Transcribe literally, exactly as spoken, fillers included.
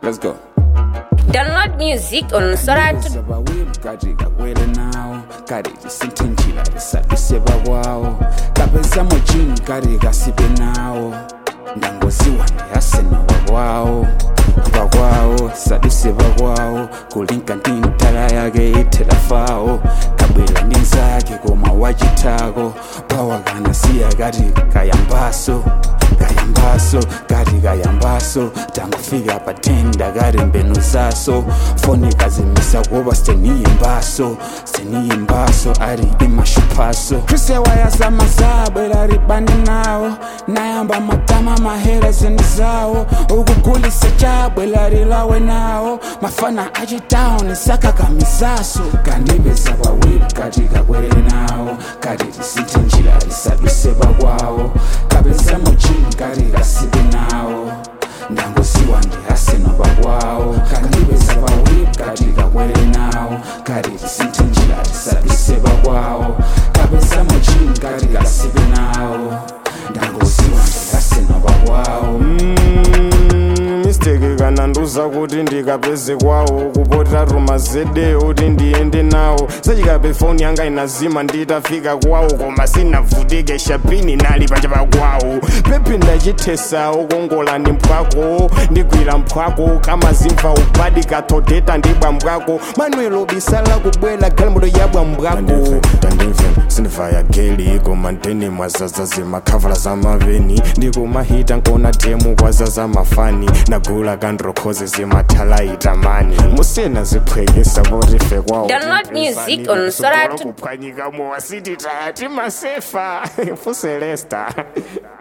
Let's go. Download music on Soratu. Kati kakwele nao kati chisintinjira lisaduseba kwawo kapeza mujini kati kasipe nawo ndangoziwa ndiyasenowa kwawo kuba kwawo saduseba kwawo kulinka ndi ntala yake itelafawo kabwela ndi nzake koma wachitako pawakana siya kati kayambaso kayambaso kati kayambaso tangufika patenda kati mbenu zaso foni kazimisa kuba steniyimbaso steniyimbaso ari imashupaso krise wayasamazabwela ribane nawo nayamba matama mahera zeni zawo ukugulisa chabwela rilawe nawo mafana achitown saka kamizaso kandibeza pawili kati kakwele nawo kati tisinte njira lisaduseba kwawo kabeza mujini kati kasibe nawo ndangoziwa ndiyasenoba kwawo kandibeza pawili kati kakwele nawo kati tisinte njira lisaduseba kwawo kabeza mujini kati kasibe nawo ndangoziwa ndiyasenoba kwawo. Mistake kananduza kuti ndikapeze kwawo kupota ruma zede kuti ndiende nawo sachikape foni yanga inazima nditafika kwawo koma sinavutike shapini nali pachapa kwawo pepi ndachithesa ukongola ndi mphwako ndigwira mphwako kama zimva upadi kathodeta ndibwa mbwako manuelo bisala kubwela galimoto yabwa mbwako tandimve sindivaya geli koma ntene mwazaza zimakhavala za maveni ndikumahita nkona temu kwazaza mafani nagula kandrokhoze zimathalaita mani musena ziphwekisa botife kwawo Download music on Soratu. kuphwanyika mowa sithi tati masefa fuselesta